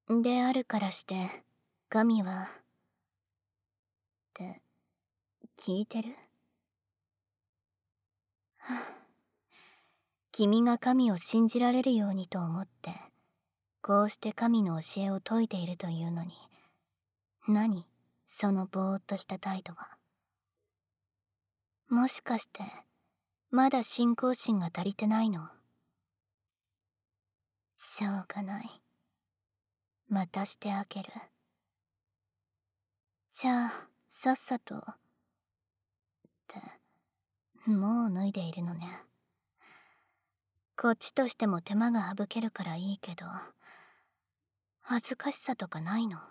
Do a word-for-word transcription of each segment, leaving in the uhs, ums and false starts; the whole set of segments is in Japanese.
であるからして、神は、って、聞いてる？はあ、君が神を信じられるようにと思って、こうして神の教えを説いているというのに、何、そのぼーっとした態度は。もしかして、まだ信仰心が足りてないの？しょうがない。またしてあげる。じゃあ、さっさと。って、もう脱いでいるのね。こっちとしても手間が省けるからいいけど、恥ずかしさとかないの？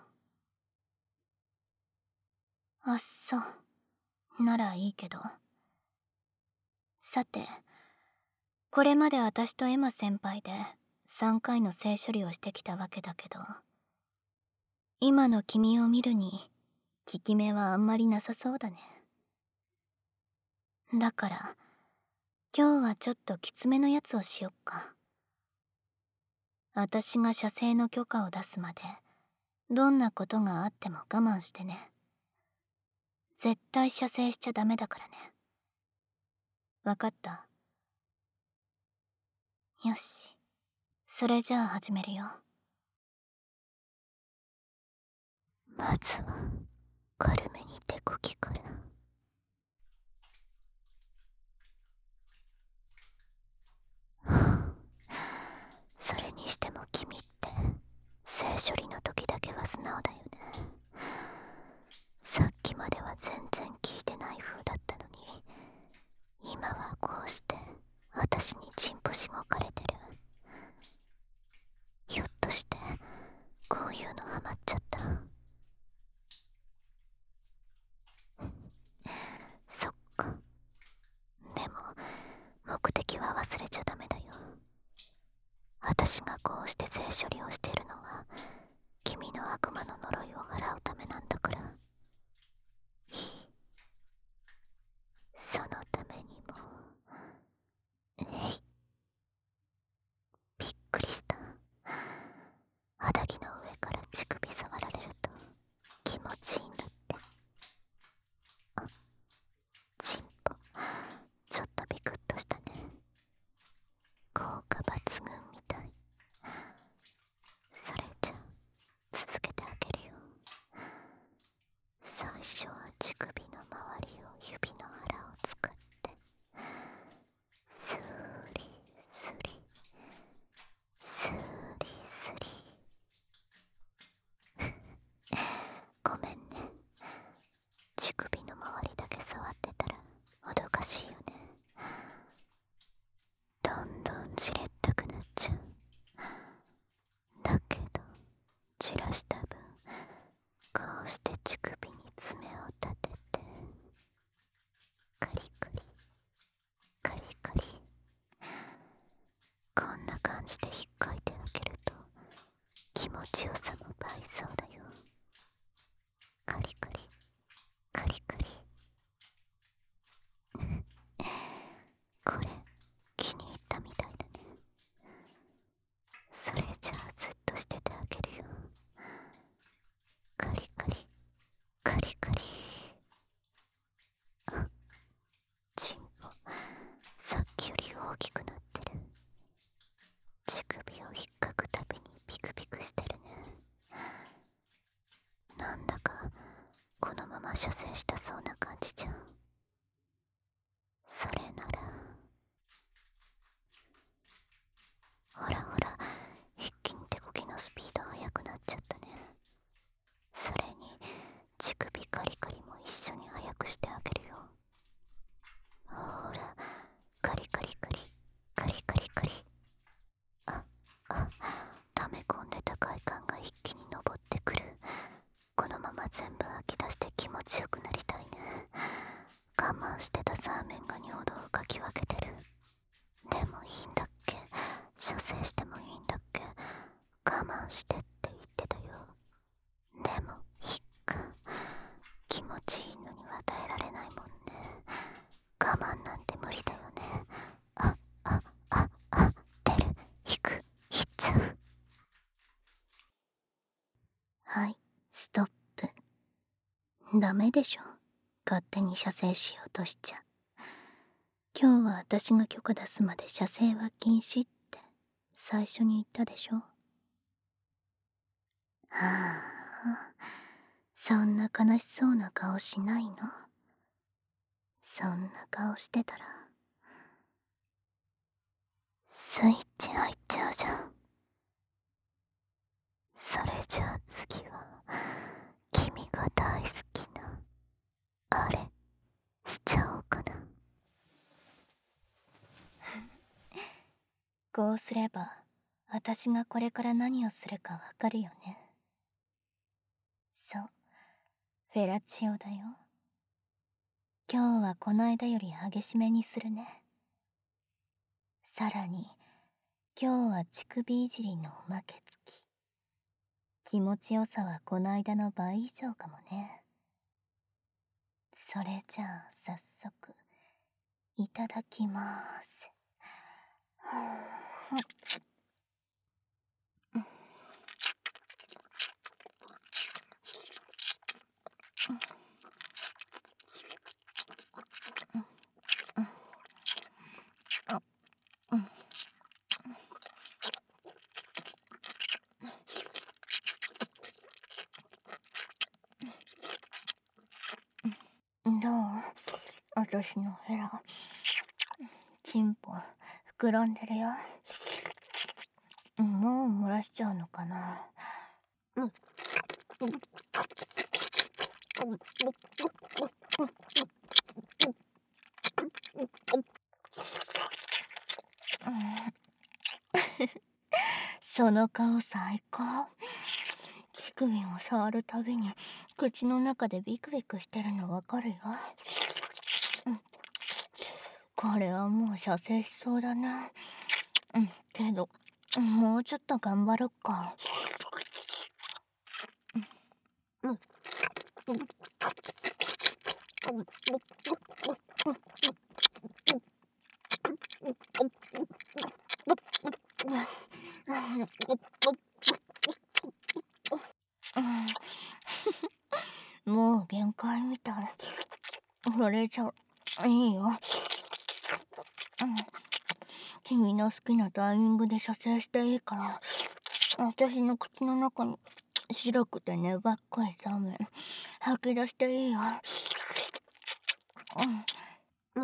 あっそ、ならいいけど。さて、これまで私とエマ先輩でさんかいの性処理をしてきたわけだけど、今の君を見るに、効き目はあんまりなさそうだね。だから、今日はちょっときつめのやつをしよっか。私が射精の許可を出すまで、どんなことがあっても我慢してね。絶対射精しちゃダメだからね。わかった？よし。それじゃあ始めるよ。まずは、軽めに手こきから。はあ、それにしても君って、性処理の時だけは素直だよね。さっきまでは全然聞いてない風だったのに、今はこうして私にチンポしごかれてる。ひょっとしてこういうのハマっちゃった？そっか。でも目的は忘れちゃダメだよ。私がこうして性処理をしているのは君の悪魔の呪いを払うためなんだから。いい。そのためにも、えい。びっくりした。肌着の上から乳首触られると気持ちいいんだって。あ、チンポ、ちょっとビクッとしたね。効果抜群みたい。それじゃ続けてあげるよ。最初は乳首の周りを指の腹を使ってスリスリスリスリごめんね、乳首の周りだけ触ってたらもどかしいよね。どんどんじれったくなっちゃう。だけどじらした分、こうして乳首に爪を立ててカリカリカリカリ、こんな感じで引っかいてあげると気持ちよさも倍増だよ。カリカリカリカリこれ気に入ったみたいだね。それじゃあずっとしててあげるよ。カリカリカリカリ。あ、チンポさっきより大きくなってる。乳首を引っかくたびにピクピクしてるね。なんだかこのまま射精したそうな感じじゃん。それなら、ほらほら、一気に手こきのスピード速くなっちゃったね。それに乳首カリカリも一緒に速くしてあげるよ。ほら、カリカリカリカリカリカリ。ああ、溜め込んでた快感が一気に上ってくる。このまま全部吐き出して気持ちよくなりたいね。我慢してたサーメンが尿道をかき分けてる。でもいいんだっけ？射精してもいいんだっけ？我慢してって言ってたよ。でもいっか、気持ちいいのには耐えられないもんね。我慢なんて無理だよね。ああああ、出る、引く、引っちゃう。 ダメでしょ、勝手に射精しようとしちゃ。今日は私が許可出すまで射精は禁止って最初に言ったでしょ。はあ、そんな悲しそうな顔しないの。そんな顔してたらスイッチ入っちゃうじゃん。それじゃあ次は君が大好きなあれしちゃおうかな。こうすれば私がこれから何をするかわかるよね。そう、フェラチオだよ。今日はこの間より激しめにするね。さらに今日は乳首いじりのおまけ付き。気持ちよさはこの間の倍以上かもね。それじゃあ早速いただきまーす。どう？私のフェラ。チンポ膨らんでるよ。もう漏らしちゃうのかな。うん。その顔最高。乳首を触るたびに口の中でビクビクしてるのわかるよ。うん、これはもう射精しそうだな。うん、けどもうちょっと頑張ろっか。うん、うん、もう限界みたい。それじゃいいよ。うん、君の好きなタイミングで射精していいから、私の口の中に白くて粘っこいザメ吐き出していいよ。うん、うん、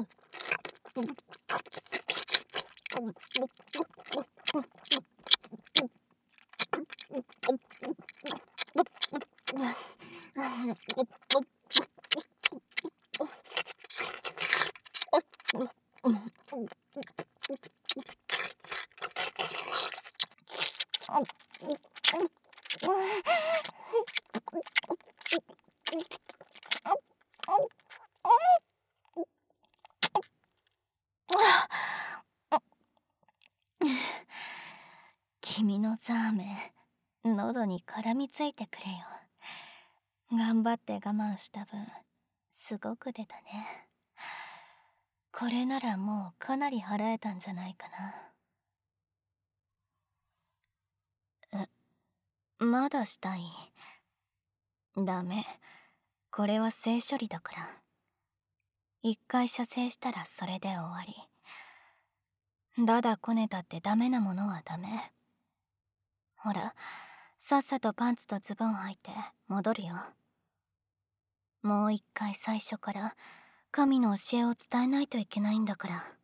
君のザーメン喉に絡みついてくれよ。頑張って我慢した分すごく出たね。これならもうかなり払えたんじゃないかな。え、まだしたい？ダメ、これは性処理だから。一回射精したらそれで終わり。だだこねたってダメなものはダメ。ほら、さっさとパンツとズボン履いて戻るよ。もう一回最初から神の教えを伝えないといけないんだから。